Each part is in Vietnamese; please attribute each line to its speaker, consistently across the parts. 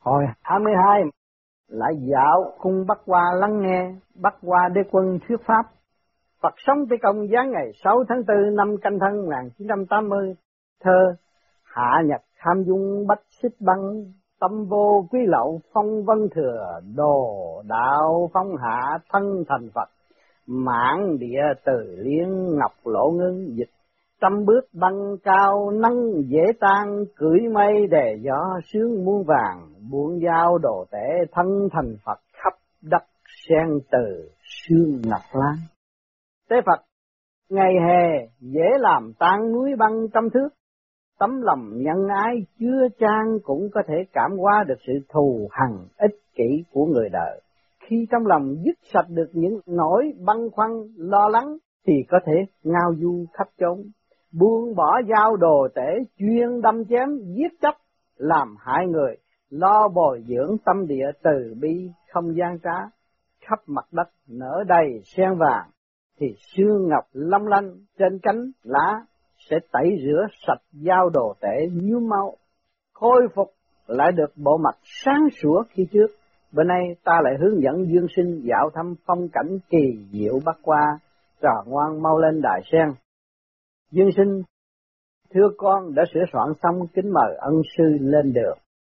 Speaker 1: Hồi 22 lại dạo cung Bắc Hoa lắng nghe Bắc Hoa Đế Quân thuyết pháp. Phật sống Tây Công giáng ngày 6 tháng 4 năm Canh Thân 1980. Thơ: hạ nhật tham dung bách xích băng, tâm vô quý lậu phong vân thừa, đồ đạo phong hạ thân thành Phật, mãn địa từ liên ngọc lộ ngưng dịch. Trăm bước băng cao nâng dễ tan, cưỡi mây đè gió sướng muôn vàng, buông dao đồ tể thân thành Phật, khắp đất sen từ sương ngập lan. Tế Phật ngày hè dễ làm tan núi băng trăm thước, tấm lòng nhân ái chưa chan cũng có thể cảm hóa được sự thù hằn ích kỷ của người đời. Khi trong lòng dứt sạch được những nỗi băn khoăn lo lắng thì có thể ngao du khắp chốn, buông bỏ dao đồ tể chuyên đâm chém giết chóc làm hại người, lo bồi dưỡng tâm địa từ bi không gian trá. Khắp mặt đất nở đầy sen vàng thì sương ngọc long lanh trên cánh lá sẽ tẩy rửa sạch dao đồ tể nhuốm máu, khôi phục lại được bộ mặt sáng sủa khi trước. Bữa nay ta lại hướng dẫn Dương Sinh dạo thăm phong cảnh kỳ diệu Bắc Hoa. Trò ngoan mau lên đài sen. Dương Sinh thưa con đã sửa soạn xong, kính mời ân sư lên đường.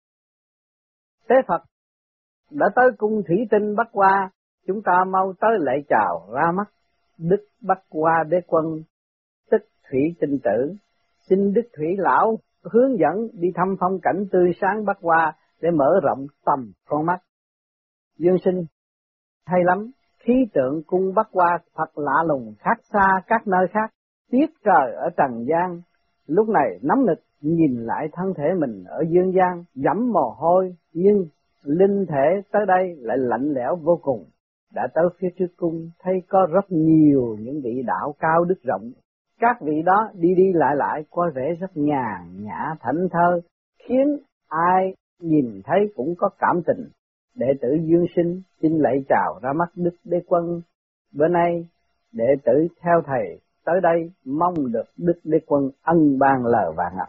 Speaker 1: Tế Phật đã tới cung thủy tinh Bắc Hoa, chúng ta mau tới lạy chào ra mắt Đức Bắc Hoa Đế Quân, tức Thủy Tinh Tử. Xin Đức Thủy Lão hướng dẫn đi thăm phong cảnh tươi sáng Bắc Hoa để mở rộng tầm con mắt. Dương Sinh hay lắm, khí tượng cung Bắc Hoa thật lạ lùng, khác xa các nơi khác. Tiết trời ở trần gian lúc này nóng nực, nhìn lại thân thể mình ở dương gian dẫm mồ hôi, nhưng linh thể tới đây lại lạnh lẽo vô cùng. Đã tới phía trước cung thấy có rất nhiều những vị đạo cao đức rộng, các vị đó đi đi lại có vẻ rất nhàn nhã thảnh thơi, khiến ai nhìn thấy cũng có cảm tình. Đệ tử Dương Sinh xin lạy chào ra mắt Đức Đế Quân. Bữa nay đệ tử theo thầy tới đây mong được Đức Đế Quân ân ban lời vàng ngọc.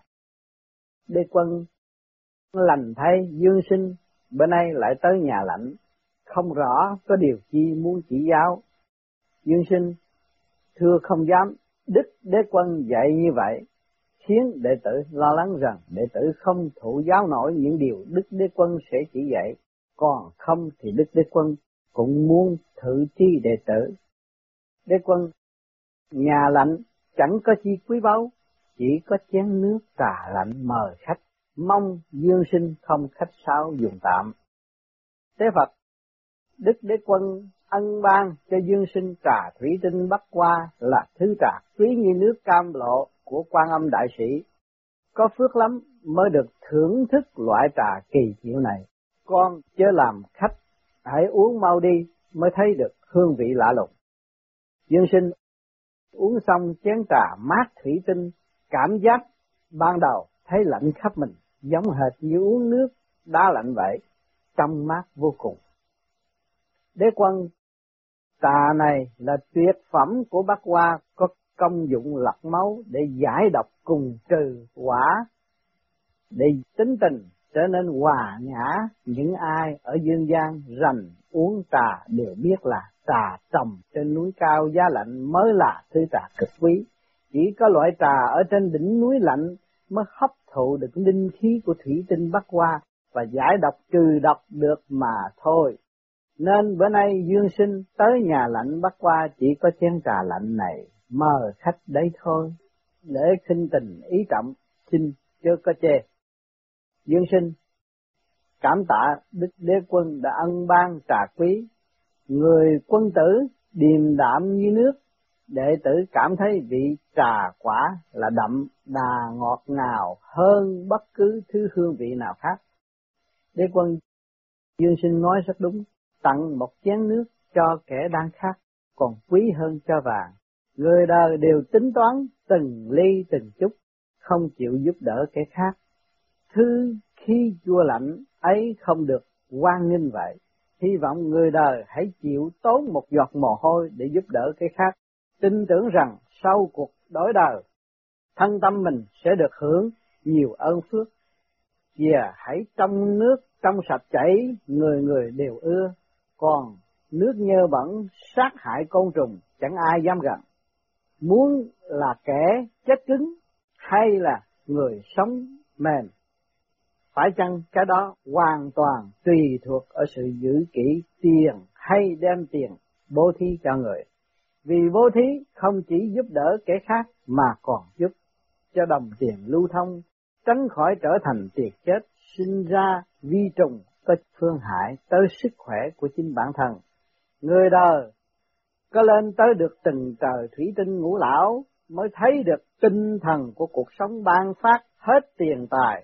Speaker 1: Đế Quân lành thay Dương Sinh bữa nay lại tới nhà lãnh, không rõ có điều chi muốn chỉ giáo. Dương Sinh thưa không dám. Đức Đế Quân dạy như vậy khiến đệ tử lo lắng rằng đệ tử không thụ giáo nổi những điều Đức Đế Quân sẽ chỉ dạy, còn không thì Đức Đế Quân cũng muốn thử chi đệ tử. Đế Quân, nhà lạnh chẳng có chi quý báu, chỉ có chén nước trà lạnh mời khách, mong Dương Sinh không khách sáo dùng tạm. Tế Phật, Đức Đế Quân ân ban cho Dương Sinh trà thủy tinh Bắc Hoa là thứ trà quý như nước cam lộ của Quan Âm Đại Sĩ. Có phước lắm mới được thưởng thức loại trà kỳ diệu này. Con chớ làm khách, hãy uống mau đi mới thấy được hương vị lạ lùng. Dương Sinh uống xong chén trà mát thủy tinh, cảm giác ban đầu thấy lạnh khắp mình, giống hệt như uống nước đá lạnh vậy, trong mát vô cùng. Đế Quân, trà này là tuyệt phẩm của Bắc Hoa, có công dụng lọc máu để giải độc cùng trừ quả, để tính tình trở nên hòa nhã. Những ai ở dương gian rành uống trà đều biết là trà trồng trên núi cao giá lạnh mới là thứ trà cực quý. Chỉ có loại trà ở trên đỉnh núi lạnh mới hấp thụ được linh khí của thủy tinh Bắc Hoa và giải độc trừ độc được mà thôi. Nên bữa nay Dương Sinh tới nhà lạnh Bắc Hoa chỉ có chén trà lạnh này mời khách đấy thôi, để khinh tình ý trọng, xin chớ có chê. Dương Sinh cảm tạ Đức Đế Quân đã ân ban trà quý. Người quân tử điềm đạm như nước, đệ tử cảm thấy vị trà quả là đậm đà ngọt ngào hơn bất cứ thứ hương vị nào khác. Đế Quân, Dương Sinh nói rất đúng, tặng một chén nước cho kẻ đang khát còn quý hơn cho vàng. Người đời đều tính toán từng ly từng chút, không chịu giúp đỡ kẻ khác. Thứ khi chua lạnh ấy không được hoan nghênh vậy. Hy vọng người đời hãy chịu tốn một giọt mồ hôi để giúp đỡ cái khác. Tin tưởng rằng sau cuộc đổi đời, thân tâm mình sẽ được hưởng nhiều ơn phước. Kìa hãy trong nước trong sạch chảy, người người đều ưa, còn nước nhơ bẩn sát hại côn trùng, chẳng ai dám gần. Muốn là kẻ chết cứng hay là người sống mềm? Phải chăng cái đó hoàn toàn tùy thuộc ở sự giữ kỹ tiền hay đem tiền bố thí cho người. Vì bố thí không chỉ giúp đỡ kẻ khác mà còn giúp cho đồng tiền lưu thông, tránh khỏi trở thành tiền chết, sinh ra vi trùng có phương hại tới sức khỏe của chính bản thân. Người đời có lên tới được từng trời thủy tinh ngũ lão mới thấy được tinh thần của cuộc sống ban phát hết tiền tài.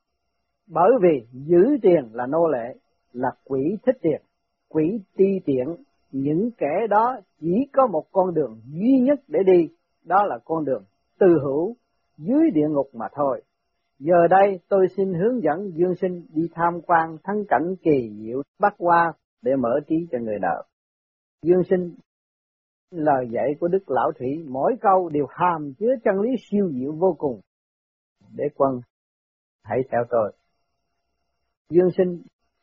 Speaker 1: Bởi vì giữ tiền là nô lệ, là quỷ thích tiền, quỷ ti tiện, những kẻ đó chỉ có một con đường duy nhất để đi, đó là con đường từ hữu dưới địa ngục mà thôi. Giờ đây tôi xin hướng dẫn Dương Sinh đi tham quan thắng cảnh kỳ diệu Bắc Hoa để mở trí cho người đời. Dương Sinh, lời dạy của Đức Lão Thủy mỗi câu đều hàm chứa chân lý siêu diệu vô cùng. Đế Quân, hãy theo tôi. Dương Sinh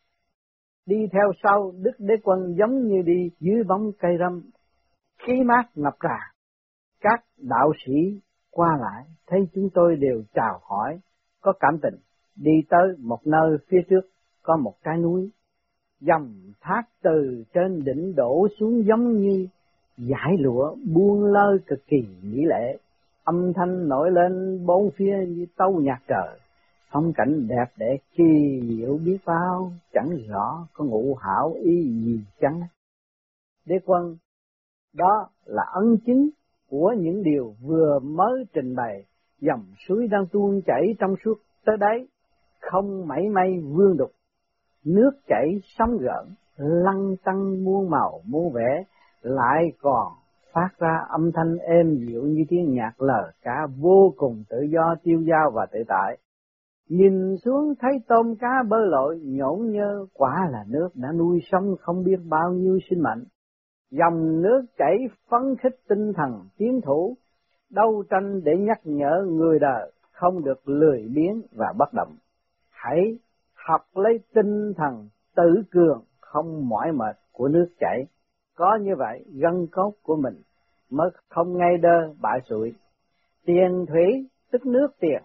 Speaker 1: đi theo sau Đức Đế Quân giống như đi dưới bóng cây râm, khí mát ngập tràn. Các đạo sĩ qua lại thấy chúng tôi đều chào hỏi, có cảm tình. Đi tới một nơi phía trước có một cái núi, dòng thác từ trên đỉnh đổ xuống giống như dải lụa buông lơi cực kỳ mỹ lệ, âm thanh nổi lên bốn phía như tấu nhạc trời. Phong cảnh đẹp đẽ kỳ diệu biết bao, chẳng rõ có ngụ hảo ý gì chăng. Đế Quân, đó là ân chứng của những điều vừa mới trình bày. Dòng suối đang tuôn chảy trong suốt tới đấy, không mảy may vương đục. Nước chảy sóng gợn, lăn tăn muôn màu muôn vẻ, lại còn phát ra âm thanh êm dịu như tiếng nhạc lời ca vô cùng tự do tiêu dao và tự tại. Nhìn xuống thấy tôm cá bơi lội nhổn nhơ, quả là nước đã nuôi sống không biết bao nhiêu sinh mệnh. Dòng nước chảy phấn khích tinh thần tiến thủ, đấu tranh để nhắc nhở người đời không được lười biếng và bất động. Hãy học lấy tinh thần tự cường không mỏi mệt của nước chảy. Có như vậy gân cốt của mình mới không ngay đơ bại sụi. Tiền thủy tức nước tiền.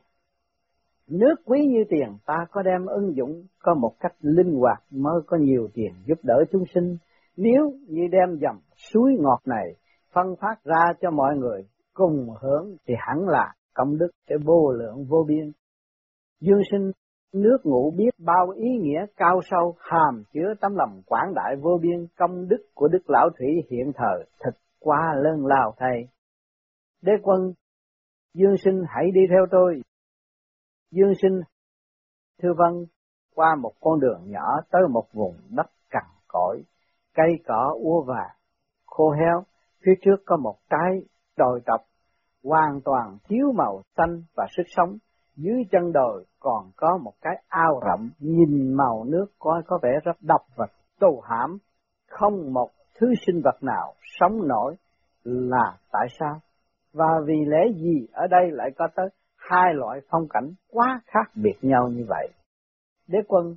Speaker 1: Nước quý như tiền ta có đem ứng dụng có một cách linh hoạt mới có nhiều tiền giúp đỡ chúng sinh. Nếu như đem dòng suối ngọt này phân phát ra cho mọi người cùng hưởng thì hẳn là công đức sẽ vô lượng vô biên. Dương Sinh, nước ngụ biết bao ý nghĩa cao sâu, hàm chứa tấm lòng quảng đại vô biên, công đức của Đức Lão Thủy hiện thời thật quá lớn lao thầy. Đế Quân, Dương Sinh hãy đi theo tôi. Dương Sinh, thưa vâng, qua một con đường nhỏ tới một vùng đất cằn cỗi, cây cỏ úa vàng, khô héo, phía trước có một cái đồi trọc, hoàn toàn thiếu màu xanh và sức sống. Dưới chân đồi còn có một cái ao rộng, nhìn màu nước coi có vẻ rất độc và tù hãm, không một thứ sinh vật nào sống nổi. Là tại sao? Và vì lẽ gì ở đây lại có tới hai loại phong cảnh quá khác biệt nhau như vậy? Đế Quân,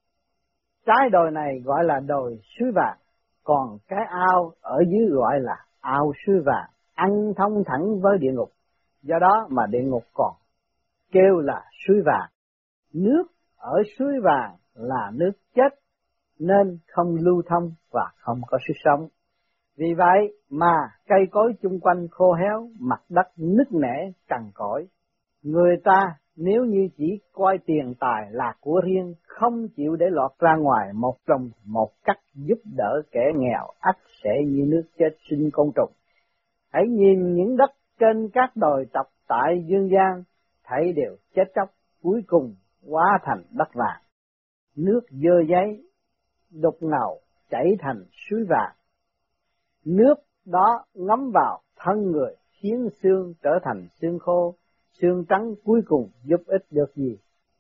Speaker 1: trái đồi này gọi là đồi suối vàng, còn cái ao ở dưới gọi là ao suối vàng, ăn thông thẳng với địa ngục. Do đó mà địa ngục còn kêu là suối vàng. Nước ở suối vàng là nước chết nên không lưu thông và không có sức sống. Vì vậy mà cây cối chung quanh khô héo, mặt đất nứt nẻ cằn cỗi. Người ta nếu như chỉ coi tiền tài là của riêng, không chịu để lọt ra ngoài một trong một cách giúp đỡ kẻ nghèo, ắt sẽ như nước chết sinh côn trùng. Hãy nhìn những đất trên các đồi trọc tại dương gian, thấy đều chết chóc, cuối cùng hóa thành đất vàng. Nước dơ giấy, đục ngầu, chảy thành suối vàng. Nước đó ngấm vào thân người, khiến xương trở thành xương khô, xương trắng cuối cùng giúp ích được gì?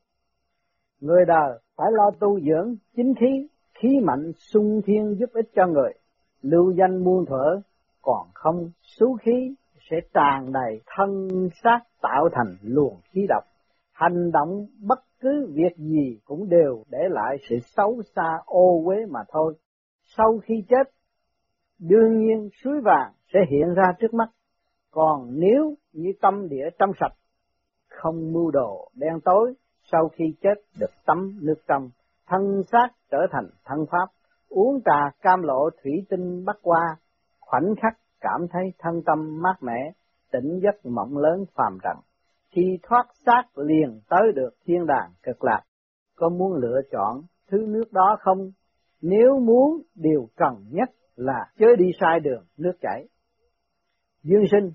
Speaker 1: Người đời phải lo tu dưỡng chính khí, khí mạnh sung thiên giúp ích cho người. Lưu danh muôn thuở, còn không xú khí sẽ tràn đầy thân xác tạo thành luồng khí độc. Hành động bất cứ việc gì cũng đều để lại sự xấu xa ô uế mà thôi. Sau khi chết, đương nhiên suối vàng sẽ hiện ra trước mắt. Còn nếu như tâm địa trong sạch, không mưu đồ đen tối, sau khi chết được tắm nước trong, thân xác trở thành thân pháp, uống trà cam lộ thủy tinh bắc qua, khoảnh khắc cảm thấy thân tâm mát mẻ, tỉnh giấc mộng lớn phàm trần. Khi thoát xác liền tới được thiên đàng cực lạc. Có muốn lựa chọn thứ nước đó không? Nếu muốn, điều cần nhất là chớ đi sai đường nước chảy. Dương Sinh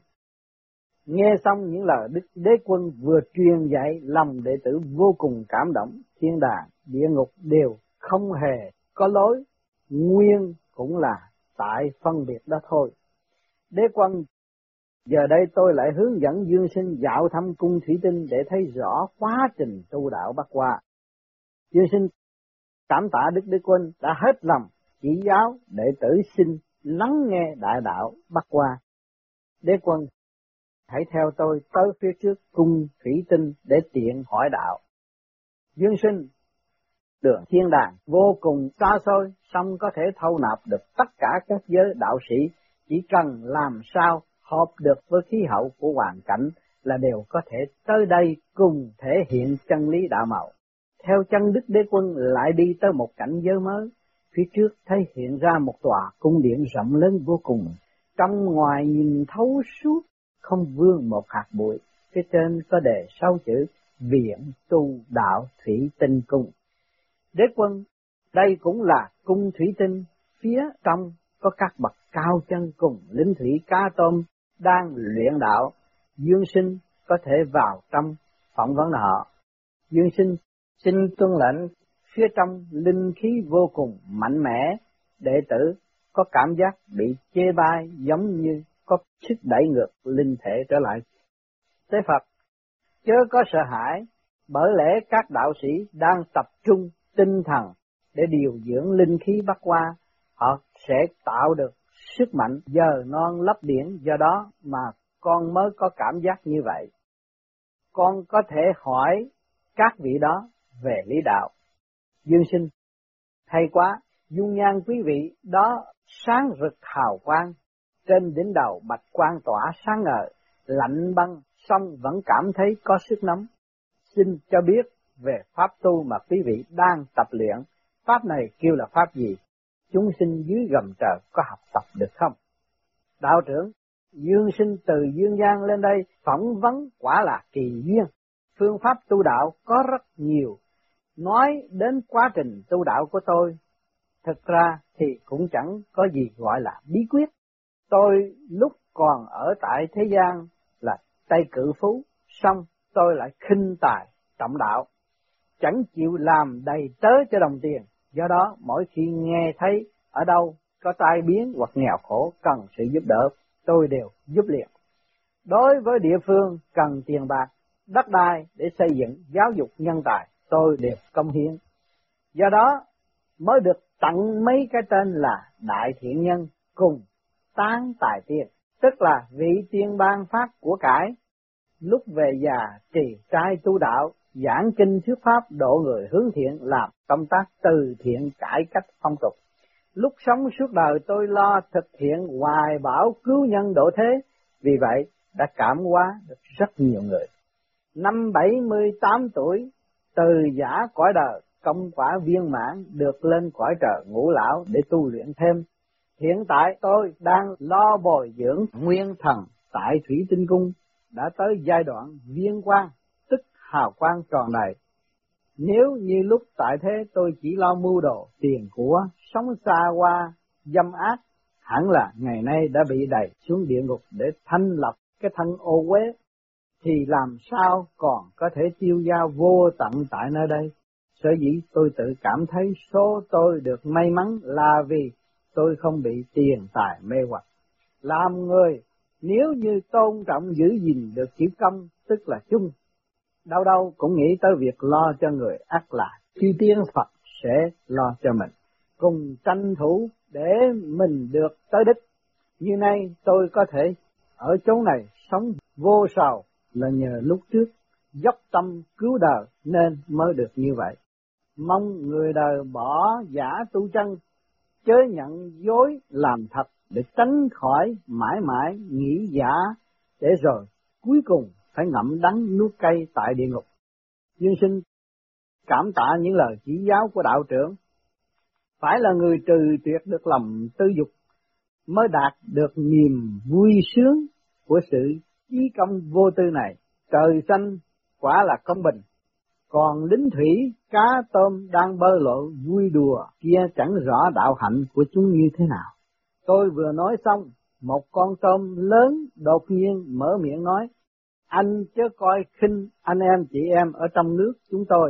Speaker 1: nghe xong những lời Đức Đế Quân vừa truyền dạy, lòng đệ tử vô cùng cảm động. Thiên đàng, địa ngục đều không hề có lối, nguyên cũng là tại phân biệt đó thôi. Đế Quân, giờ đây tôi lại hướng dẫn Dương Sinh dạo thăm cung thủy tinh để thấy rõ quá trình tu đạo Bắc Hoa. Dương Sinh cảm tạ Đức Đế Quân đã hết lòng chỉ giáo đệ tử xin lắng nghe đại đạo Bắc Hoa. Đế Quân, hãy theo tôi tới phía trước cung thủy tinh để tiện hỏi đạo. Dương Sinh, đường thiên đàng vô cùng xa xôi, song có thể thâu nạp được tất cả các giới đạo sĩ, chỉ cần làm sao hợp được với khí hậu của hoàn cảnh là đều có thể tới đây cùng thể hiện chân lý đạo màu. Theo chân Đức Đế Quân lại đi tới một cảnh giới mới, phía trước thấy hiện ra một tòa cung điện rộng lớn vô cùng, trong ngoài nhìn thấu suốt, không vương một hạt bụi. Phía trên có đề 6 chữ Viện Tu Đạo Thủy Tinh Cung. Đế Quân, đây cũng là cung thủy tinh, phía trong có các bậc cao chân cùng linh thủy cá tôm đang luyện đạo. Dương Sinh có thể vào trong phỏng vấn họ. Dương Sinh xin tuân lệnh. Phía trong linh khí vô cùng mạnh mẽ, đệ tử có cảm giác bị chê bai, giống như có sức đẩy ngược linh thể trở lại. Tế Phật, chớ có sợ hãi, bởi lẽ các đạo sĩ đang tập trung tinh thần để điều dưỡng linh khí Bắc Hoa, họ sẽ tạo được sức mạnh giờ non lấp biển, do đó mà con mới có cảm giác như vậy. Con có thể hỏi các vị đó về lý đạo. Dương Sinh, hay quá, dung nhan quý vị đó sáng rực hào quang, trên đỉnh đầu bạch quang tỏa sáng ngời, lạnh băng, song vẫn cảm thấy có sức nóng. Xin cho biết về pháp tu mà quý vị đang tập luyện, pháp này kêu là pháp gì? Chúng sinh dưới gầm trời có học tập được không? Đạo trưởng, Dương Sinh từ dương gian lên đây phỏng vấn quả là kỳ duyên. Phương pháp tu đạo có rất nhiều. Nói đến quá trình tu đạo của tôi, thực ra thì cũng chẳng có gì gọi là bí quyết. Tôi lúc còn ở tại thế gian là Tây Cự Phú, xong tôi lại khinh tài trọng đạo, chẳng chịu làm đầy tớ cho đồng tiền. Do đó mỗi khi nghe thấy ở đâu có tai biến hoặc nghèo khổ cần sự giúp đỡ, tôi đều giúp liền. Đối với địa phương cần tiền bạc, đất đai để xây dựng, giáo dục nhân tài, tôi đều công hiến. Do đó mới được tặng mấy cái tên là Đại Thiện Nhân cùng Tán Tài Tiền, tức là vị tiên ban phát của cải. Lúc về già trì trai tu đạo, giảng kinh thuyết pháp độ người hướng thiện, làm công tác từ thiện cải cách phong tục. Lúc sống suốt đời tôi lo thực hiện hoài bão cứu nhân độ thế, vì vậy đã cảm hóa được rất nhiều người. Năm 78 tuổi, từ giả cõi đời, công quả viên mãn, được lên cõi trời ngũ lão để tu luyện thêm. Hiện tại tôi đang lo bồi dưỡng nguyên thần tại Thủy Tinh Cung, đã tới giai đoạn viên quang, tức hào quang tròn đầy. Nếu như lúc tại thế tôi chỉ lo mưu đồ tiền của, sống xa hoa, dâm ác, hẳn là ngày nay đã bị đẩy xuống địa ngục để thanh lập cái thân ô uế, thì làm sao còn có thể tiêu dao vô tận tại nơi đây. Sở dĩ tôi tự cảm thấy số tôi được may mắn là vì tôi không bị tiền tài mê hoặc. Làm người nếu như tôn trọng giữ gìn được chữ công, tức là chung, đâu đâu cũng nghĩ tới việc lo cho người, ắt là chư tiên Phật sẽ lo cho mình, cùng tranh thủ để mình được tới đích. Như nay tôi có thể ở chỗ này sống vô sầu là nhờ lúc trước dốc tâm cứu đời nên mới được như vậy. Mong người đời bỏ giả tu chân, chớ nhận dối làm thật, để tránh khỏi mãi mãi nghĩ giả, để rồi cuối cùng phải ngậm đắng nuốt cay tại địa ngục. Dương sinh cảm tạ những lời chỉ giáo của đạo trưởng. Phải là người trừ tuyệt được lòng tư dục mới đạt được niềm vui sướng của sự chí công vô tư này. Trời xanh quả là công bình, còn lính thủy cá tôm đang bơi lội vui đùa kia chẳng rõ đạo hạnh của chúng như thế nào. Tôi vừa nói xong, một con tôm lớn đột nhiên mở miệng nói: anh chớ coi khinh anh em chị em ở trong nước chúng tôi.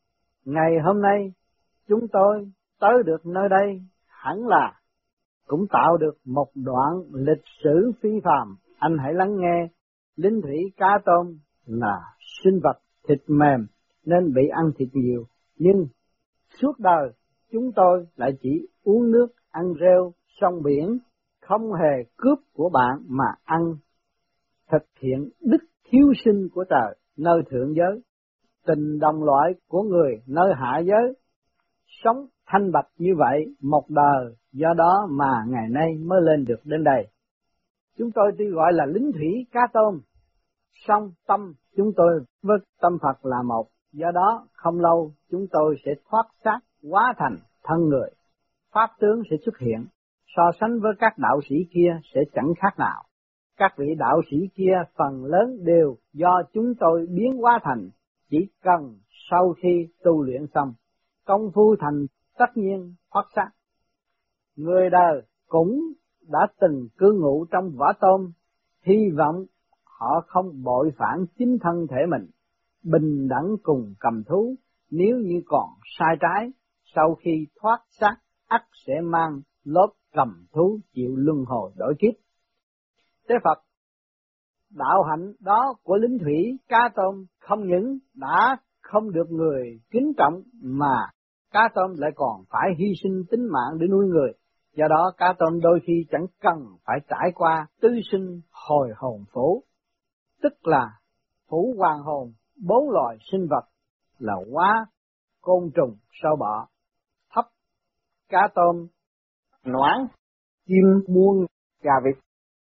Speaker 1: Ngày hôm nay chúng tôi tới được nơi đây hẳn là cũng tạo được một đoạn lịch sử phi phàm. Anh hãy lắng nghe. Linh thủy cá tôm là sinh vật thịt mềm nên bị ăn thịt nhiều, nhưng suốt đời chúng tôi lại chỉ uống nước, ăn rêu, sông biển, không hề cướp của bạn mà ăn, thực hiện đức hiếu sinh của trời nơi thượng giới, tình đồng loại của người nơi hạ giới, sống thanh bạch như vậy một đời, do đó mà ngày nay mới lên được đến đây. Chúng tôi tuy gọi là lính thủy cá tôm, song tâm chúng tôi với tâm Phật là một, do đó không lâu chúng tôi sẽ thoát xác hóa thành thân người, pháp tướng sẽ xuất hiện, so sánh với các đạo sĩ kia sẽ chẳng khác nào. Các vị đạo sĩ kia phần lớn đều do chúng tôi biến hóa thành, chỉ cần sau khi tu luyện xong, công phu thành tất nhiên thoát xác. Người đời cũng đã từng cư ngụ trong vỏ tôm, hy vọng họ không bội phản chính thân thể mình, bình đẳng cùng cầm thú. Nếu như còn sai trái, sau khi thoát xác ắt sẽ mang lớp cầm thú chịu luân hồi đổi kiếp. Thế Phật đạo hạnh đó của lính thủy cá tôm không những đã không được người kính trọng, mà cá tôm lại còn phải hy sinh tính mạng để nuôi người. Do đó cá tôm đôi khi chẳng cần phải trải qua tứ sinh hồi hồn phủ, tức là phủ hoàng hồn 4 loài sinh vật là hóa, côn trùng, sâu bọ, thấp, cá tôm, noãn, chim muông, gà vịt,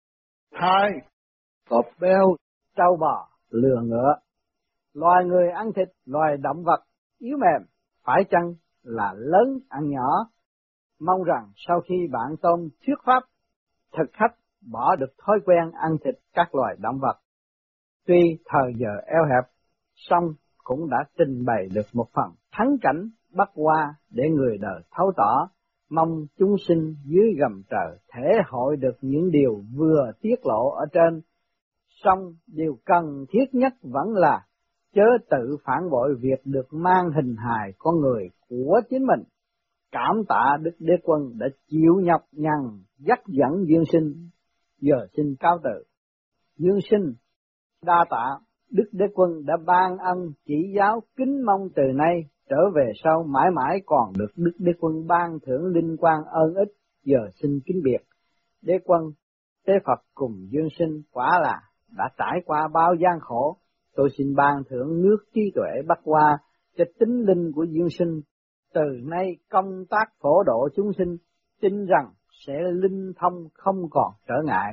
Speaker 1: thai, cọp beo, trâu bò, lừa ngựa. Loài người ăn thịt, loài động vật yếu mềm, phải chăng là lớn ăn nhỏ? Mong rằng sau khi bạn tôm thuyết pháp, thực khách bỏ được thói quen ăn thịt các loài động vật. Tuy thời giờ eo hẹp, song cũng đã trình bày được một phần thắng cảnh Bắc Hoa để người đời thấu tỏ. Mong chúng sinh dưới gầm trời thể hội được những điều vừa tiết lộ ở trên, song điều cần thiết nhất vẫn là chớ tự phản bội việc được mang hình hài con người của chính mình. Cảm tạ Đức Đế Quân đã chịu nhọc nhằn dắt dẫn Dương Sinh, giờ xin cáo từ. Dương Sinh đa tạ Đức Đế Quân đã ban ân chỉ giáo, kính mong từ nay trở về sau mãi mãi còn được Đức Đế Quân ban thưởng linh quang ơn ích, giờ xin kính biệt. Đế Quân, Tế Phật cùng Dương Sinh quả là đã trải qua bao gian khổ, tôi xin ban thưởng nước trí tuệ Bắc Hoa cho tính linh của Dương Sinh. Từ nay công tác phổ độ chúng sinh, tin rằng sẽ linh thông không còn trở ngại.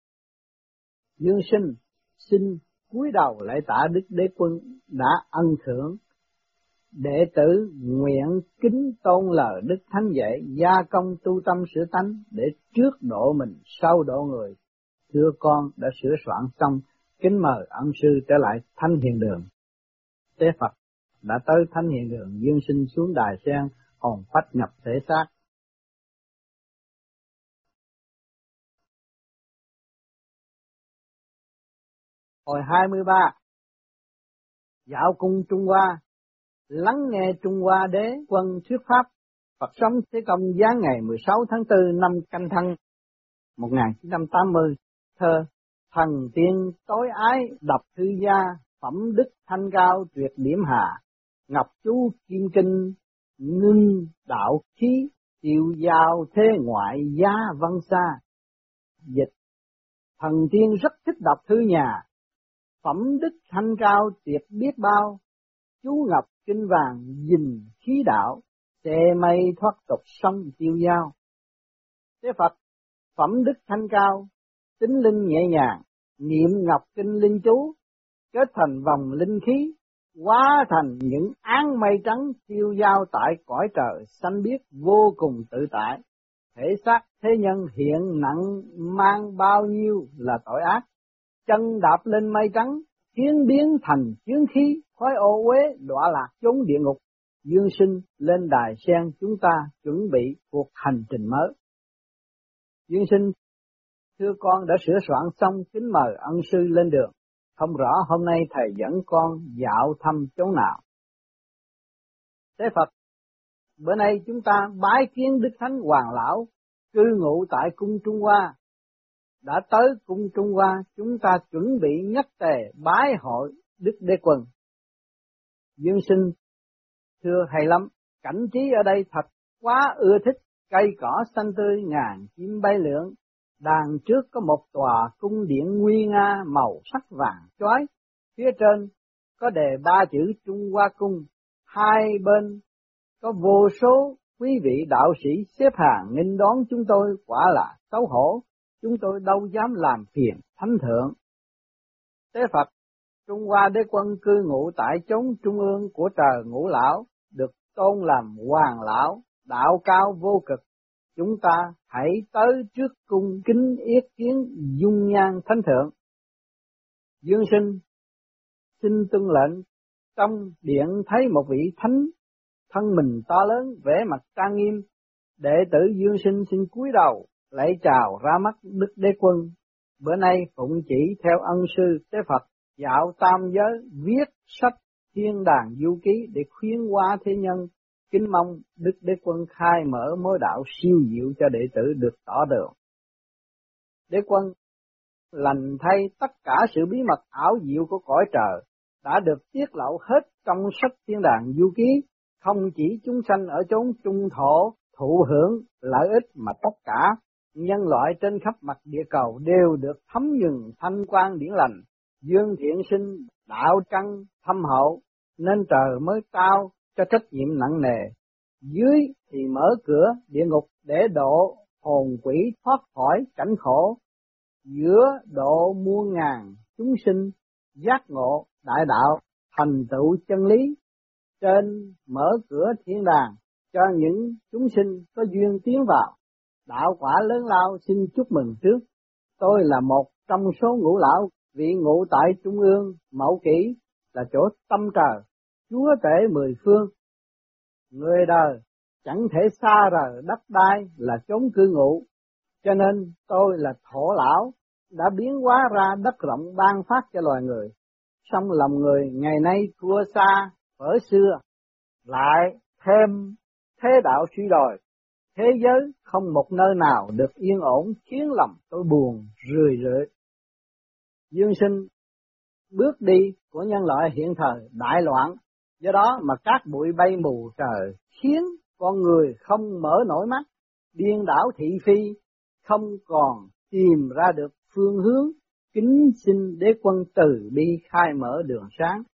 Speaker 1: Dương Sinh xin cúi đầu lại tạ Đức Đế Quân đã ân thưởng. Đệ tử nguyện kính tôn lời Đức Thánh dạy, gia công tu tâm sửa tánh, để trước độ mình sau độ người. Thưa con đã sửa soạn xong, kính mời ân sư trở lại Thánh Hiền Đường. Tế Phật đã tới Thánh Hiền Đường, Dương Sinh xuống đài sen, hồn phách nhập thể xác. Hồi 23, dạo cung Trung Hoa, lắng nghe Trung Hoa Đế Quân thuyết pháp. Phật sống Thế Công giáng ngày 16 tháng 4 năm Canh Thân 1980. Thơ: thần tiên tối ái đọc thư gia, phẩm đức thanh cao tuyệt điểm hạ. Ngọc chú kim kinh ngưng đạo khí, tiêu giao thế ngoại giá văn xa. Dịch: thần tiên rất thích đọc thư nhà, phẩm đức thanh cao tuyệt biết bao, chú ngọc kinh vàng gìn khí đạo, xe mây thoát tục sông tiêu dao. Thế Phật phẩm đức thanh cao, tính linh nhẹ nhàng, niệm ngọc kinh linh chú, kết thành vòng linh khí, hóa thành những áng mây trắng tiêu dao tại cõi trời xanh biếc vô cùng tự tại. Thể xác thế nhân hiện nặng mang bao nhiêu là tội ác, chân đạp lên mây trắng, khiến biến thành chướng khí, khói ô uế đọa lạc chốn địa ngục. Dương sinh lên đài sen, chúng ta chuẩn bị cuộc hành trình mới. Dương sinh, thưa con đã sửa soạn xong, kính mời ân sư lên đường. Không rõ hôm nay thầy dẫn con dạo thăm chỗ nào. Thế Phật, bữa nay chúng ta bái kiến Đức Thánh Hoàng Lão, cư ngụ tại cung Trung Hoa. Đã tới cung Trung Hoa, chúng ta chuẩn bị nhất tề bái hội Đức Đế Quân. Dương sinh, thưa hay lắm, cảnh trí ở đây thật quá ưa thích, cây cỏ xanh tươi, ngàn chim bay lượn. Đằng trước có một tòa cung điện nguy nga màu sắc vàng chói, phía trên có đề 3 chữ Trung Hoa Cung, hai bên có vô số quý vị đạo sĩ xếp hàng nghênh đón chúng tôi, quả là xấu hổ, chúng tôi đâu dám làm phiền thánh thượng. Tế Phật, Trung Hoa Đế Quân cư ngụ tại chốn trung ương của trời Ngũ Lão, được tôn làm Hoàng Lão, đạo cao vô cực. Chúng ta hãy tới trước cung kính yết kiến dung nhan thánh thượng. Dương sinh, xin tuân lệnh. Trong điện thấy một vị thánh, thân mình to lớn, vẻ mặt trang nghiêm. Đệ tử Dương sinh xin cúi đầu lạy chào ra mắt Đức Đế Quân. Bữa nay phụng chỉ theo ân sư Tế Phật dạo tam giới, viết sách Thiên Đàng Du Ký để khuyến hóa thế nhân. Kính mong Đức Đế Quân khai mở mối đạo siêu diệu cho đệ tử được tỏ đường. Đế Quân, lành thay tất cả sự bí mật ảo diệu của cõi trời đã được tiết lộ hết trong sách Thiên Đàng Du Ký, không chỉ chúng sanh ở chốn trung thổ thụ hưởng lợi ích mà tất cả nhân loại trên khắp mặt địa cầu đều được thấm nhuần thanh quan điển lành. Dương thiện sinh đạo trăng thâm hậu nên trời mới trao cho trách nhiệm nặng nề. Dưới thì mở cửa địa ngục để độ hồn quỷ thoát khỏi cảnh khổ. Giữa độ muôn ngàn chúng sinh giác ngộ đại đạo, thành tựu chân lý. Trên mở cửa thiên đàng cho những chúng sinh có duyên tiến vào. Đạo quả lớn lao xin chúc mừng trước. Tôi là một trong số ngũ lão, vị ngụ tại trung ương Mậu Kỷ, là chỗ tâm trời, chúa tể mười phương. Người đời chẳng thể xa rời đất đai là chốn cư ngụ, cho nên tôi là thổ lão, đã biến hóa ra đất rộng ban phát cho loài người. Song lòng người ngày nay thua xa ở xưa, lại thêm thế đạo suy đồi, thế giới không một nơi nào được yên ổn, khiến lòng tôi buồn rười rượi. Dương sinh, bước đi của nhân loại hiện thời đại loạn, do đó mà các bụi bay mù trời khiến con người không mở nổi mắt, điên đảo thị phi, không còn tìm ra được phương hướng. Kính xin Đế Quân từ bi khai mở đường sáng.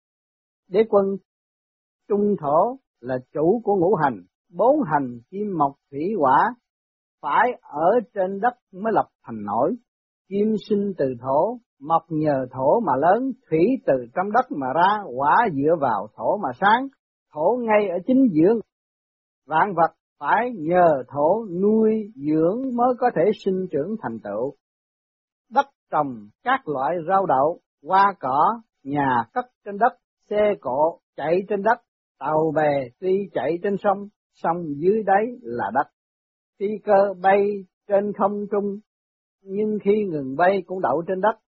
Speaker 1: Đế Quân trung thổ là chủ của ngũ hành, 4 hành kim mộc thủy hỏa, phải ở trên đất mới lập thành nổi. Kim sinh từ thổ, mộc nhờ thổ mà lớn, thủy từ trong đất mà ra, hỏa dựa vào thổ mà sáng. Thổ ngay ở chính giữa, vạn vật phải nhờ thổ nuôi dưỡng mới có thể sinh trưởng thành tựu. Đất trồng các loại rau đậu, hoa cỏ, nhà cất trên đất, xe cộ chạy trên đất, tàu bè tuy chạy trên sông, sông dưới đáy là đất. Phi cơ bay trên không trung, nhưng khi ngừng bay cũng đậu trên đất.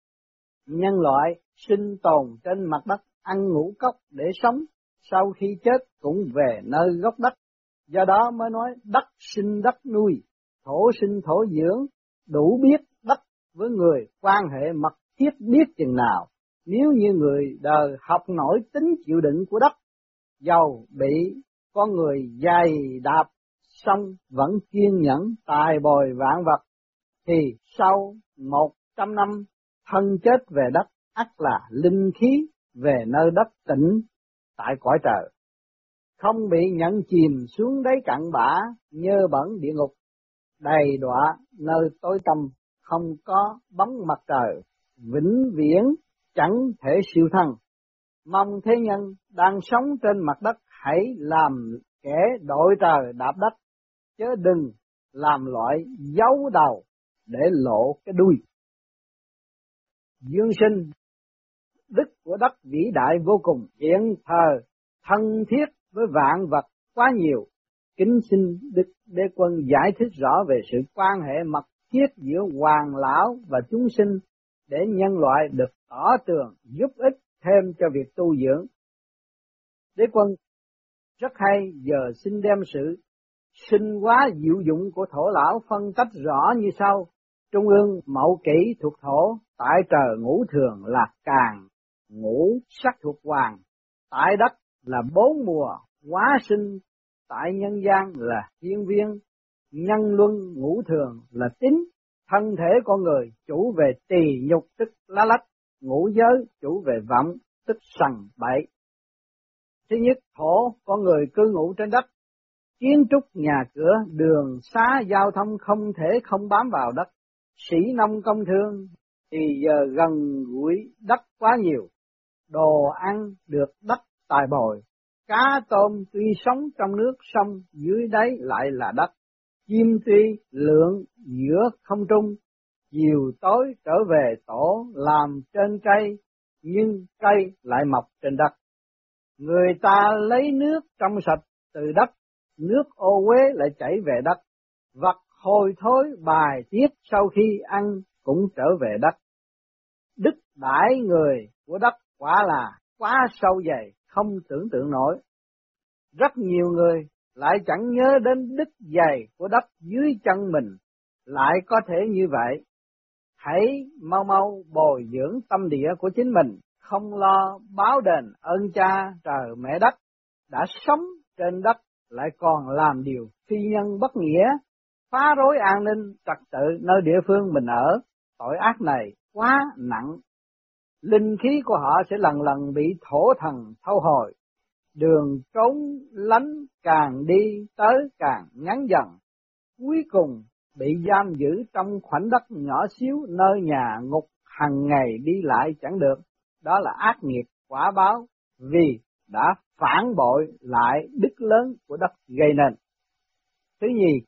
Speaker 1: Nhân loại sinh tồn trên mặt đất, ăn ngũ cốc để sống, sau khi chết cũng về nơi gốc đất. Do đó mới nói đất sinh đất nuôi, thổ sinh thổ dưỡng, đủ biết đất với người quan hệ mật thiết biết chừng nào. Nếu như người đời học nổi tính chịu đựng của đất, dầu bị con người dày đạp, xong vẫn kiên nhẫn tài bồi vạn vật, thì sau 100 năm thân chết về đất, ắt là linh khí về nơi đất tịnh tại cõi trời, không bị nhận chìm xuống đáy cặn bã nhơ bẩn địa ngục, đầy đọa nơi tối tăm không có bóng mặt trời, vĩnh viễn chẳng thể siêu thân. Mong thế nhân đang sống trên mặt đất hãy làm kẻ đội trời đạp đất, chớ đừng làm loại giấu đầu để lộ cái đuôi. Dương sinh, đức của đất vĩ đại vô cùng, hiện thờ thân thiết với vạn vật quá nhiều. Kính xin Đức Đế Quân giải thích rõ về sự quan hệ mật thiết giữa hoàng lão và chúng sinh để nhân loại được tỏ tường giúp ích thêm cho việc tu dưỡng. Đế Quân rất hay, giờ xin đem sự sinh hóa diệu dụng của thổ lão phân tách rõ như sau. Trung ương Mậu Kỷ thuộc thổ, tại trời ngũ thường là càn, ngũ sắc thuộc hoàng, tại đất là bốn mùa hóa sinh, tại nhân gian là thiên viên, nhân luân ngũ thường là tính, thân thể con người chủ về tỳ nhục tức lá lách, ngũ giới chủ về vọng tức sằng bậy. Thứ nhất, thổ con người cư ngụ trên đất, kiến trúc nhà cửa, đường xá giao thông không thể không bám vào đất. Sĩ nông công thương thì giờ gần gũi đất quá nhiều, đồ ăn được đất tài bồi, cá tôm tuy sống trong nước sông dưới đáy lại là đất, chim tuy lượn giữa không trung, chiều tối trở về tổ làm trên cây, nhưng cây lại mọc trên đất. Người ta lấy nước trong sạch từ đất, nước ô uế lại chảy về đất, vật hôi thối bài tiết sau khi ăn cũng trở về đất. Đức đãi người của đất quả là quá sâu dày, không tưởng tượng nổi. Rất nhiều người lại chẳng nhớ đến đức dày của đất dưới chân mình, lại có thể như vậy. Hãy mau mau bồi dưỡng tâm địa của chính mình, không lo báo đền ơn cha trời mẹ đất, đã sống trên đất lại còn làm điều phi nhân bất nghĩa, phá rối an ninh trật tự nơi địa phương mình ở. Tội ác này quá nặng, linh khí của họ sẽ lần lần bị thổ thần thâu hồi, đường trốn lánh càng đi tới càng ngắn dần, cuối cùng bị giam giữ trong khoảnh đất nhỏ xíu nơi nhà ngục, hàng ngày đi lại chẳng được. Đó là ác nghiệp quả báo vì đã phản bội lại đức lớn của đất gây nên. Thứ nhì,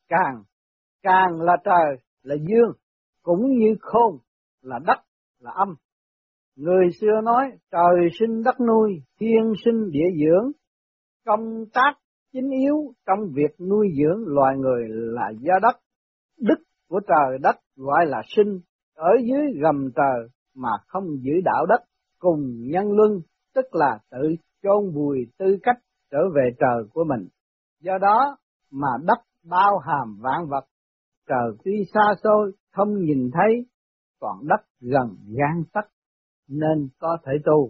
Speaker 1: càng là trời là dương, cũng như khôn là đất là âm. Người xưa nói trời sinh đất nuôi, thiên sinh địa dưỡng. Công tác chính yếu trong việc nuôi dưỡng loài người là do đất. Đức của trời đất gọi là sinh, ở dưới gầm trời mà không giữ đạo đất cùng nhân luân, tức là tự chôn vùi tư cách trở về trời của mình. Do đó mà đất bao hàm vạn vật, trời tuy xa xôi không nhìn thấy, còn đất gần gang tấc nên có thể tu.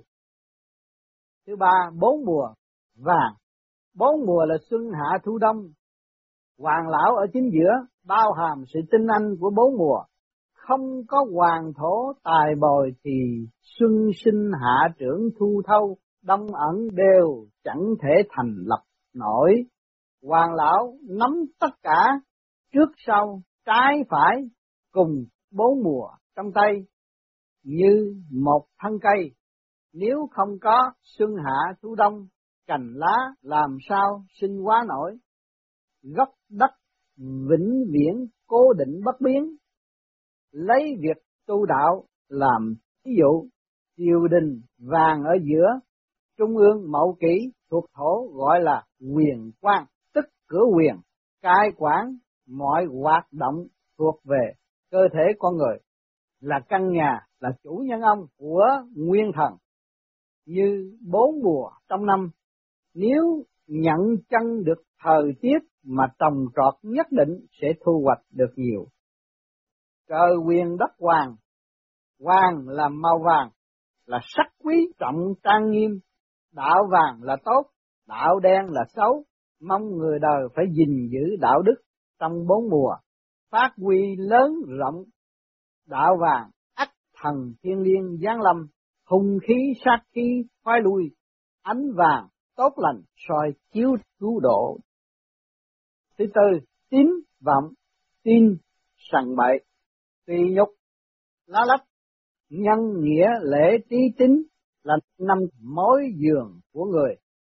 Speaker 1: Thứ ba, bốn mùa vàng. Bốn mùa là xuân hạ thu đông. Hoàng lão ở chính giữa bao hàm sự tinh anh của bốn mùa. Không có hoàng thổ tài bồi thì xuân sinh hạ trưởng thu thâu, đông ẩn đều chẳng thể thành lập nổi. Hoàng lão nắm tất cả trước sau trái phải cùng bốn mùa trong tay như một thân cây. Nếu không có xuân hạ thu đông, cành lá làm sao sinh hóa nổi. Gốc đất vĩnh viễn cố định bất biến. Lấy việc tu đạo làm ví dụ, triều đình vàng ở giữa, trung ương Mậu Kỷ thuộc thổ gọi là quyền quan, tức cửa quyền, cai quản mọi hoạt động thuộc về cơ thể con người, là căn nhà, là chủ nhân ông của nguyên thần. Như bốn mùa trong năm, nếu nhận chân được thời tiết mà trồng trọt nhất định sẽ thu hoạch được nhiều. Trời quyền đất hoàng, hoàng là màu vàng, là sắc quý trọng trang nghiêm, đạo vàng là tốt, đạo đen là xấu. Mong người đời phải gìn giữ đạo đức trong bốn mùa, phát huy lớn rộng. Đạo vàng ắt thần thiên liêng giáng lâm, hung khí sát khí phái lui, ánh vàng tốt lành soi chiếu cứu độ. Thứ tư, tín vọng, tin sằng bậy, tùy nhục, lá lách, nhân nghĩa lễ trí tín là năm mối giường của người.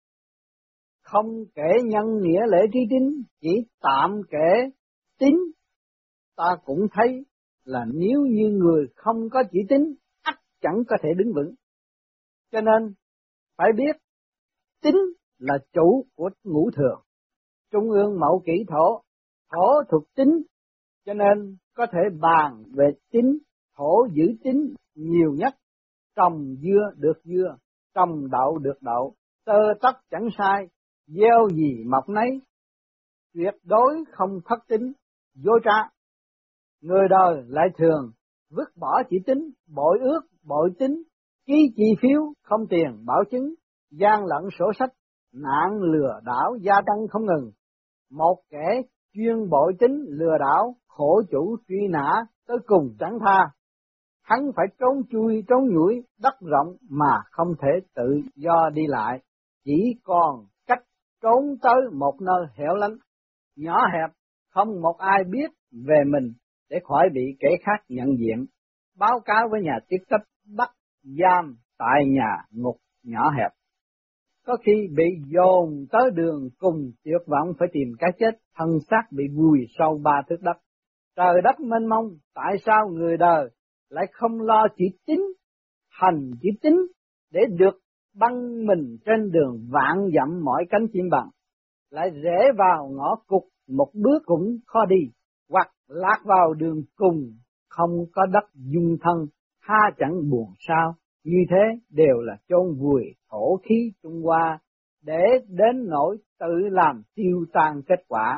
Speaker 1: Không kể nhân nghĩa lễ trí tín, chỉ tạm kể tín, ta cũng thấy là nếu như người không có chỉ tín, ắt chẳng có thể đứng vững. Cho nên phải biết tín là chủ của ngũ thường, trung ương mậu kỷ thổ, thổ thuộc tín, cho nên có thể bàn về tín, thổ giữ tín nhiều nhất. Trồng dưa được dưa, trồng đậu được đậu, tơ tất chẳng sai, gieo gì mọc nấy, tuyệt đối không thất tín, dối trá. Người đời lại thường vứt bỏ chỉ tín, bội ước, bội tín, ký chi phiếu không tiền bảo chứng, gian lận sổ sách, nạn lừa đảo gia tăng không ngừng. Một kẻ chuyên bội tín lừa đảo, khổ chủ truy nã tới cùng chẳng tha. Hắn phải trốn chui trốn nhủi đất rộng mà không thể tự do đi lại, chỉ còn cách trốn tới một nơi hẻo lánh, nhỏ hẹp, không một ai biết về mình để khỏi bị kẻ khác nhận diện, báo cáo với nhà chức trách bắt giam tại nhà ngục nhỏ hẹp. Có khi bị dồn tới đường cùng tuyệt vọng phải tìm cái chết, thân xác bị vùi sâu 3 thước đất. Trời đất mênh mông, tại sao người đời lại không lo chỉ tín, hành chỉ tín để được băng mình trên đường vạn dặm mỏi cánh chim bằng, lại rẽ vào ngõ cụt một bước cũng khó đi, hoặc lạc vào đường cùng không có đất dung thân, ha chẳng buồn sao. Như thế đều là chôn vùi thổ khí Trung Hoa để đến nỗi tự làm tiêu tan kết quả.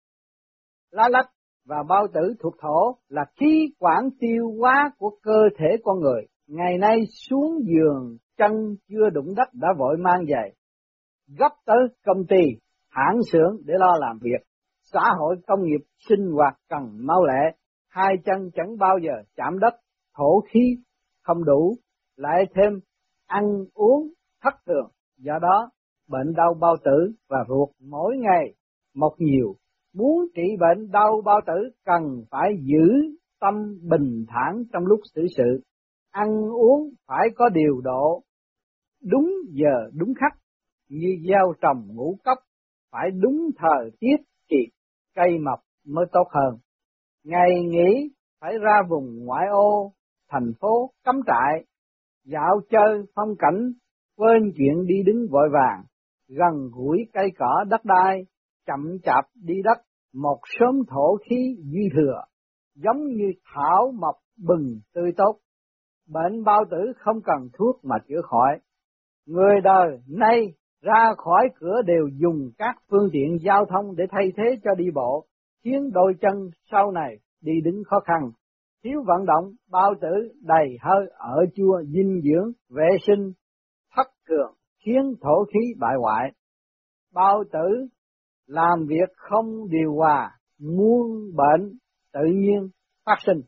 Speaker 1: Lá lách và bao tử thuộc thổ là khí quản tiêu hóa của cơ thể con người. Ngày nay xuống giường chân chưa đụng đất đã vội mang giày, gấp tới công ty, hãng xưởng để lo làm việc. Xã hội công nghiệp sinh hoạt cần mau lẹ, hai chân chẳng bao giờ chạm đất, thổ khí không đủ, lại thêm ăn uống thất thường. Do đó bệnh đau bao tử và ruột mỗi ngày một nhiều. Muốn trị bệnh đau bao tử cần phải giữ tâm bình thản trong lúc xử sự, ăn uống phải có điều độ, đúng giờ đúng khắc, như gieo trồng ngũ cốc phải đúng thời tiết thì cây mọc mới tốt hơn. Ngày nghỉ phải ra vùng ngoại ô, thành phố cắm trại, dạo chơi phong cảnh, quên chuyện đi đứng vội vàng, gần gũi cây cỏ đất đai, chậm chạp đi đất, một sớm thổ khí dư thừa, giống như thảo mộc bừng tươi tốt. Bệnh bao tử không cần thuốc mà chữa khỏi. Người đời nay ra khỏi cửa đều dùng các phương tiện giao thông để thay thế cho đi bộ, khiến đôi chân sau này đi đứng khó khăn. Thiếu vận động, bao tử đầy hơi ở chua, dinh dưỡng, vệ sinh thất thường, khiến thổ khí bại hoại. Bao tử làm việc không điều hòa, muôn bệnh tự nhiên phát sinh.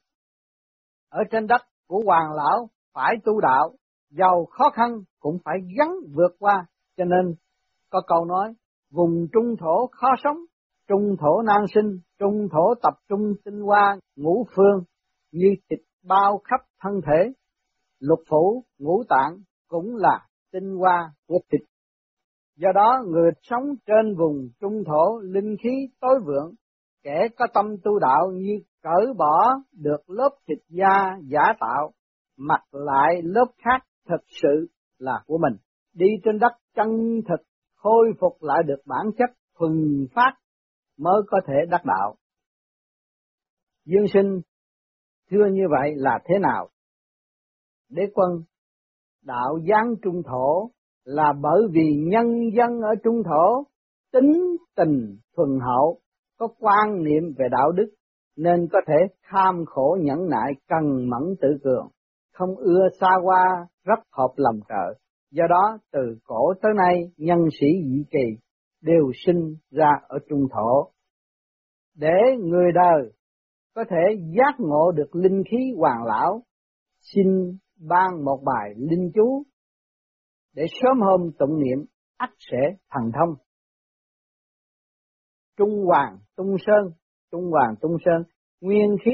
Speaker 1: Ở trên đất của Hoàng Lão phải tu đạo, giàu khó khăn cũng phải gắng vượt qua, cho nên có câu nói, vùng trung thổ khó sống, trung thổ nan sinh, trung thổ tập trung tinh hoa ngũ phương, như thịt bao khắp thân thể, lục phủ, ngũ tạng cũng là tinh hoa của thịt. Do đó người sống trên vùng trung thổ linh khí tối vượng, kẻ có tâm tu đạo như cởi bỏ được lớp thịt da giả tạo, mặc lại lớp khác thực sự là của mình, đi trên đất chân thực, khôi phục lại được bản chất thuần phát mới có thể đắc đạo. Dương Sinh thưa như vậy là thế nào? Đế Quân, đạo giáng trung thổ là bởi vì nhân dân ở trung thổ tính tình thuần hậu, có quan niệm về đạo đức, nên có thể kham khổ nhẫn nại, cần mẫn tự cường, không ưa xa hoa, rất hợp lòng trời. Do đó từ cổ tới nay nhân sĩ dị kỳ đều sinh ra ở trung thổ. Để người đời có thể giác ngộ được linh khí Hoàng Lão, xin ban một bài linh chú để sớm hôm tụng niệm ắt sẽ thành thông. Trung Hoàng Tung Sơn, nguyên khí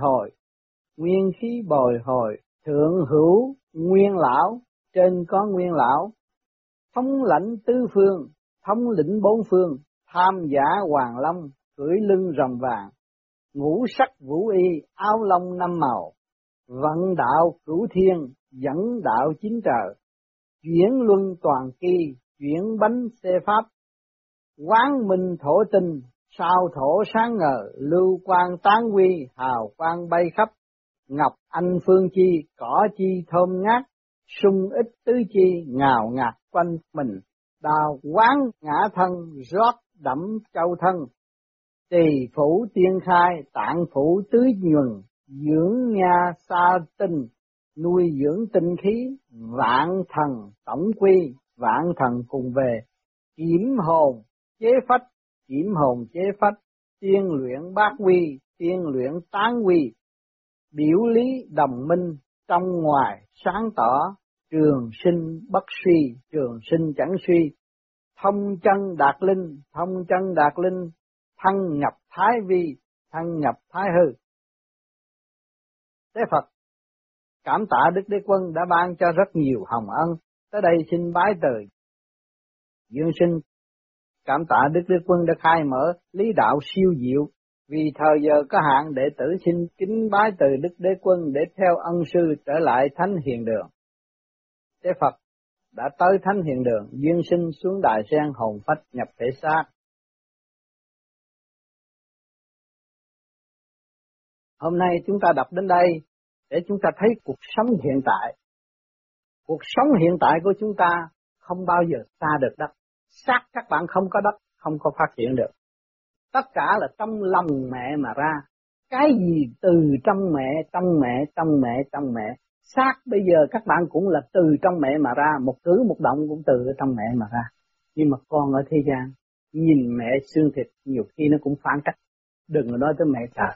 Speaker 1: bồi hồi, thượng hữu nguyên lão, trên có nguyên lão, thống lãnh tứ phương, thống lĩnh bốn phương, tham giả hoàng long, cưỡi lưng rồng vàng, ngũ sắc vũ y, áo lông năm màu, vận đạo cửu thiên, dẫn đạo chín trời, chuyển luân toàn kỳ, chuyển bánh xe pháp, quán minh thổ tinh, sao thổ sáng ngời, lưu quang tán huy, hào quang bay khắp, ngọc anh phương chi, cỏ chi thơm ngát, sung ích tứ chi, ngào ngạt quanh mình, đào quán ngã thân, rót đẫm châu thân, tỳ phủ tiên khai, tạng phủ tứ nhuần, dưỡng nha sa tinh, nuôi dưỡng tinh khí, vạn thần tổng quy, vạn thần cùng về, kiểm hồn chế phách, tiên luyện bát quy, tiên luyện tán quy, biểu lý đồng minh, trong ngoài sáng tỏ, trường sinh bất suy, trường sinh chẳng suy, thông chân đạt linh, thăng nhập thái hư. Thế Phật cảm tạ Đức Đế Quân đã ban cho rất nhiều hồng ân, tới đây xin bái từ Dương Sinh. Cảm tạ Đức Đế Quân đã khai mở lý đạo siêu diệu, vì thời giờ có hạn, đệ tử xin kính bái từ Đức Đế Quân để theo ân sư trở lại Thánh Hiền Đường. Thế Phật đã tới Thánh Hiền Đường, Dương Sinh xuống đài sen hồn phách nhập thể xác. Hôm nay chúng ta đọc đến đây để chúng ta thấy cuộc sống hiện tại. Cuộc sống hiện tại của chúng ta không bao giờ xa được đất. Xác các bạn không có đất, không có phát triển được. Tất cả là trong lòng mẹ mà ra. Cái gì từ trong mẹ. Xác bây giờ các bạn cũng là từ trong mẹ mà ra. Một cử một động cũng từ trong mẹ mà ra. Nhưng mà con ở thế gian, nhìn mẹ xương thịt nhiều khi nó cũng phản cách. Đừng nói tới mẹ trời.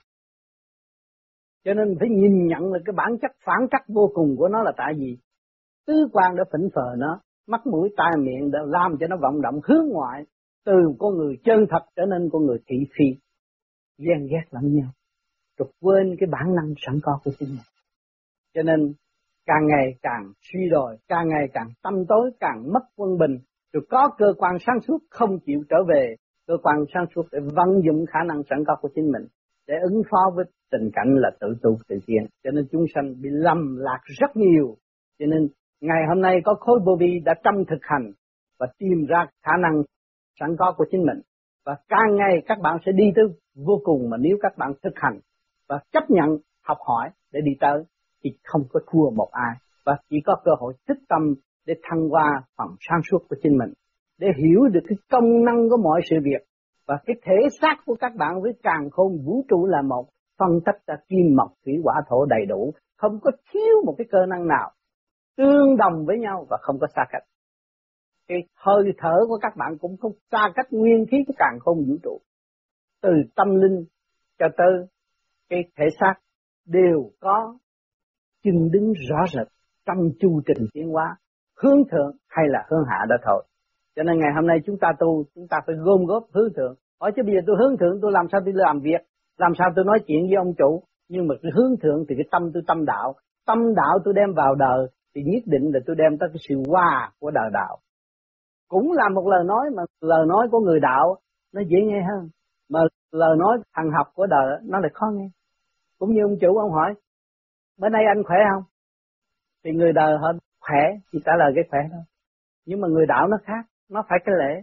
Speaker 1: Cho nên phải nhìn nhận là cái bản chất phản trắc vô cùng của nó là tại gì? Tứ quan đã phỉnh phờ nó, mắt mũi tai miệng đã làm cho nó vọng động hướng ngoại, từ con người chân thật trở nên con người thị phi, ghen ghét lẫn nhau, rồi quên cái bản năng sẵn có của chính mình. Cho nên càng ngày càng suy đồi, càng ngày càng tâm tối, càng mất quân bình, rồi có cơ quan sáng suốt không chịu trở về, cơ quan sáng suốt để vận dụng khả năng sẵn có của chính mình, để ứng phó với tình cảnh là tự tu tự tiến. Cho nên chúng sanh bị lầm lạc rất nhiều. Cho nên ngày hôm nay có khối vô vi đã trong thực hành và tìm ra khả năng sẵn có của chính mình. Và càng ngày các bạn sẽ đi tới vô cùng, mà nếu các bạn thực hành và chấp nhận học hỏi để đi tới thì không có thua một ai, và chỉ có cơ hội thích tâm để thăng hoa phần sáng suốt của chính mình, để hiểu được cái công năng của mọi sự việc. Và cái thể xác của các bạn với càn khôn vũ trụ là một, phân tách ra kim mộc thủy hỏa thổ đầy đủ, không có thiếu một cái cơ năng nào, tương đồng với nhau và không có xa cách. Cái hơi thở của các bạn cũng không xa cách nguyên khí của càn khôn vũ trụ. Từ tâm linh cho tới cái thể xác đều có chân đứng rõ rệt trong chu trình tiến hóa, hướng thượng hay là hướng hạ đó thôi. Cho nên ngày hôm nay chúng ta tu, chúng ta phải gom góp hướng thượng. Hỏi chứ bây giờ tôi hướng thượng, tôi làm sao tôi làm việc, làm sao tôi nói chuyện với ông chủ. Nhưng mà cái hướng thượng thì cái tâm tôi tâm đạo tôi đem vào đời, thì nhất định là tôi đem tới cái sự hòa của đời đạo. Cũng là một lời nói, mà lời nói của người đạo nó dễ nghe hơn, mà lời nói thằng học của đời nó lại khó nghe. Cũng như ông chủ ông hỏi, bữa nay anh khỏe không? Thì người đời họ khỏe, chỉ trả lời cái khỏe thôi. Nhưng mà người đạo nó khác, nó phải cái lễ.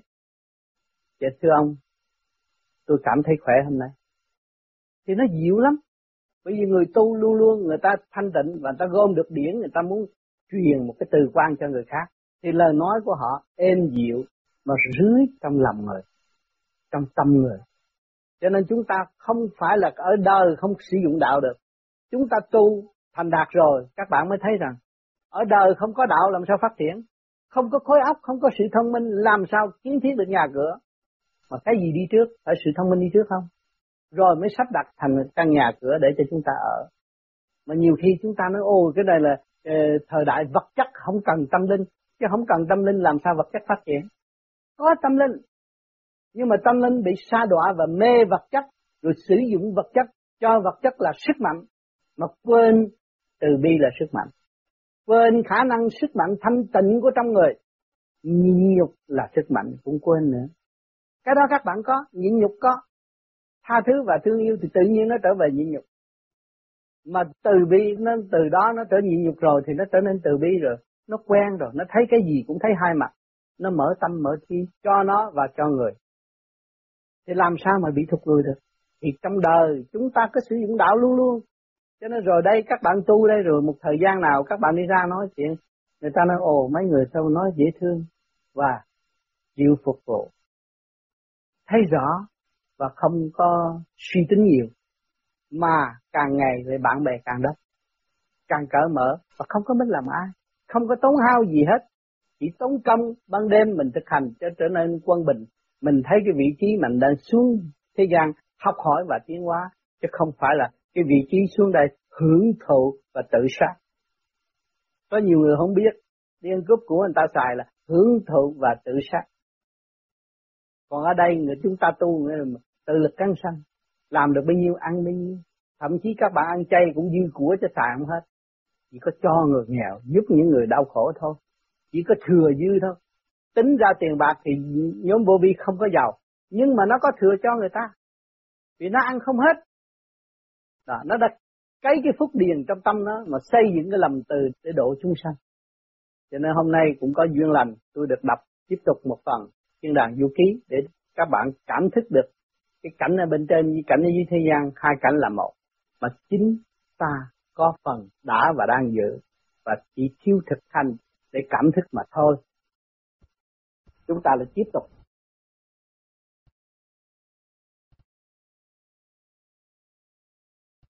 Speaker 1: Dạ thưa ông, tôi cảm thấy khỏe hôm nay. Thì nó dịu lắm. Bởi vì người tu luôn luôn người ta thanh tịnh và người ta gom được điển, người ta muốn truyền một cái từ quan cho người khác. Thì lời nói của họ êm dịu mà rưới trong lòng người, trong tâm người. Cho nên chúng ta không phải là ở đời không sử dụng đạo được. Chúng ta tu thành đạt rồi, các bạn mới thấy rằng ở đời không có đạo làm sao phát triển. Không có khối óc, không có sự thông minh, làm sao kiến thiết được nhà cửa. Mà cái gì đi trước? Phải sự thông minh đi trước không? Rồi mới sắp đặt thành căn nhà cửa để cho chúng ta ở. Mà nhiều khi chúng ta nói, ôi cái này là thời đại vật chất không cần tâm linh, chứ không cần tâm linh làm sao vật chất phát triển. Có tâm linh, nhưng mà tâm linh bị sa đọa và mê vật chất, rồi sử dụng vật chất, cho vật chất là sức mạnh, mà quên từ bi là sức mạnh, quên khả năng sức mạnh thanh tịnh của trong người. Nhịn nhục là sức mạnh cũng quên nữa. Cái đó các bạn có, nhịn nhục có, tha thứ và thương yêu thì tự nhiên nó trở về nhịn nhục. Mà từ bi nó từ đó nó trở nhịn nhục rồi thì nó trở nên từ bi rồi, nó quen rồi, nó thấy cái gì cũng thấy hai mặt, nó mở tâm mở trí cho nó và cho người. Thì làm sao mà bị thụt lùi được? Thì trong đời chúng ta có sử dụng đạo luôn luôn. Cho nên rồi đây các bạn tu đây rồi một thời gian nào các bạn đi ra nói chuyện, người ta nói ồ mấy người sao nói dễ thương và chịu phục vụ, thấy rõ và không có suy tính nhiều, mà càng ngày thì bạn bè càng đất, càng cởi mở và không có biết làm ai, không có tốn hao gì hết, chỉ tốn công ban đêm mình thực hành cho trở nên quân bình. Mình thấy cái vị trí mình đang xuống thế gian học hỏi và tiến hóa, chứ không phải là cái vị trí xuống đây hưởng thụ và tự sát. Có nhiều người không biết, đi ăn cướp của người ta xài là hưởng thụ và tự sát. Còn ở đây người chúng ta tu tự lực căng sanh, làm được bao nhiêu ăn bấy nhiêu. Thậm chí các bạn ăn chay cũng dư của cho xài không hết, chỉ có cho người nghèo, giúp những người đau khổ thôi, chỉ có thừa dư thôi. Tính ra tiền bạc thì nhóm vô vi không có giàu, nhưng mà nó có thừa cho người ta, vì nó ăn không hết. Đó, nó đã cái phúc điền trong tâm nó mà xây dựng cái lòng từ để độ chúng sanh. Cho nên hôm nay cũng có duyên lành, tôi được đọc tiếp tục một phần Thiên Đàng Du Ký để các bạn cảm thức được cái cảnh ở bên trên với cảnh ở dưới thế gian, hai cảnh là một, mà chính ta có phần đã và đang giữ, và chỉ thiếu thực hành để cảm thức mà thôi. Chúng ta lại tiếp tục